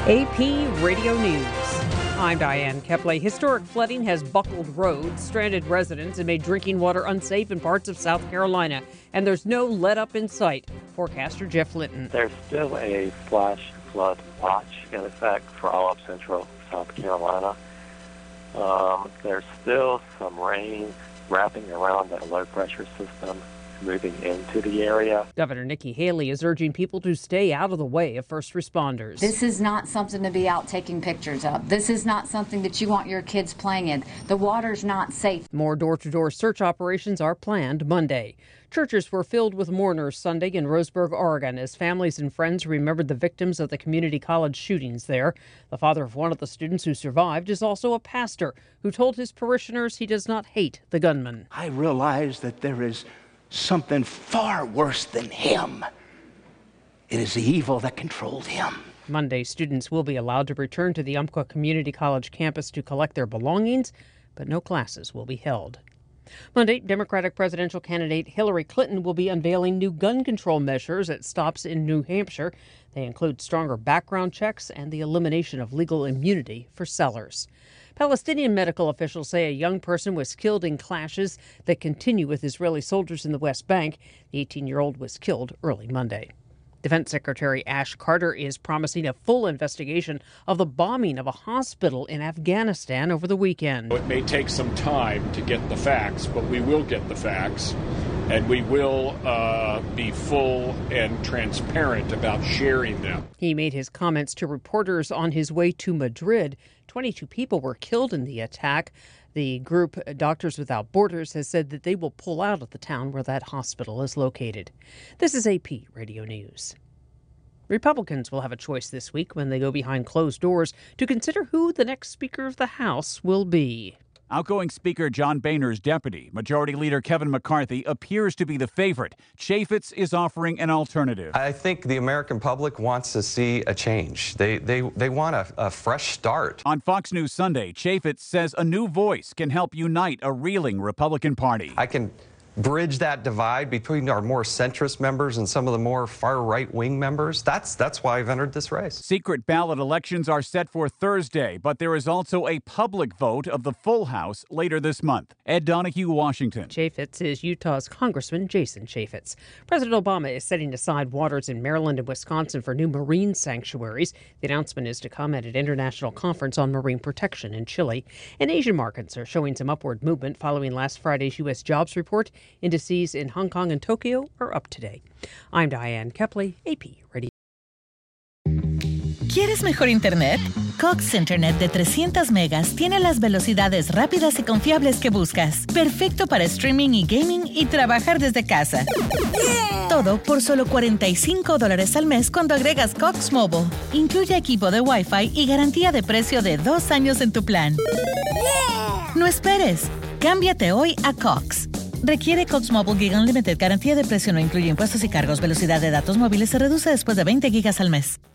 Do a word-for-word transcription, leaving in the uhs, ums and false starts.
A P Radio News. I'm Diane Kepley. Historic flooding has buckled roads, stranded residents, and made drinking water unsafe in parts of South Carolina. And there's no let-up in sight. Forecaster Jeff Litton. There's still a flash flood watch in effect for all of central South Carolina. Um, there's still some rain wrapping around that low-pressure system moving into the area. Governor Nikki Haley is urging people to stay out of the way of first responders. This is not something to be out taking pictures of. This is not something that you want your kids playing in. The water's not safe. More door-to-door search operations are planned Monday. Churches were filled with mourners Sunday in Roseburg, Oregon, as families and friends remembered the victims of the community college shootings there. The father of one of the students who survived is also a pastor who told his parishioners he does not hate the gunman. I realize that there is something far worse than him. It is the evil that controlled him. Monday, students will be allowed to return to the Umpqua Community College campus to collect their belongings, but no classes will be held. Monday, Democratic presidential candidate Hillary Clinton will be unveiling new gun control measures at stops in New Hampshire. They include stronger background checks and the elimination of legal immunity for sellers. Palestinian medical officials say a young person was killed in clashes that continue with Israeli soldiers in the West Bank. The eighteen-year-old was killed early Monday. Defense Secretary Ash Carter is promising a full investigation of the bombing of a hospital in Afghanistan over the weekend. It may take some time to get the facts, but we will get the facts, and we will uh, be full and transparent about sharing them. He made his comments to reporters on his way to Madrid. twenty-two people were killed in the attack. The group Doctors Without Borders has said that they will pull out of the town where that hospital is located. This is A P Radio News. Republicans will have a choice this week when they go behind closed doors to consider who the next Speaker of the House will be. Outgoing Speaker John Boehner's deputy, Majority Leader Kevin McCarthy, appears to be the favorite. Chaffetz is offering an alternative. I think the American public wants to see a change. They they they want a, a fresh start. On Fox News Sunday, Chaffetz says a new voice can help unite a reeling Republican Party. I can bridge that divide between our more centrist members and some of the more far right-wing members. That's that's why I've entered this race. Secret ballot elections are set for Thursday, but there is also a public vote of the full House later this month. Ed Donahue, Washington. Chaffetz is Utah's Congressman Jason Chaffetz. President Obama is setting aside waters in Maryland and Wisconsin for new marine sanctuaries. The announcement is to come at an international conference on marine protection in Chile. And Asian markets are showing some upward movement following last Friday's U S jobs report. Indices in Hong Kong and Tokyo are up today. I'm Diane Kepley, A P Radio. ¿Quieres mejor internet? Cox Internet de trescientos megas tiene las velocidades rápidas y confiables que buscas. Perfecto para streaming y gaming y trabajar desde casa. Yeah. Todo por solo cuarenta y cinco dólares al mes cuando agregas Cox Mobile. Incluye equipo de Wi-Fi y garantía de precio de dos años en tu plan. Yeah. No esperes. Cámbiate hoy a Cox. Requiere Cox Mobile Gig Unlimited. Garantía de precio no incluye impuestos y cargos. Velocidad de datos móviles se reduce después de veinte gigas al mes.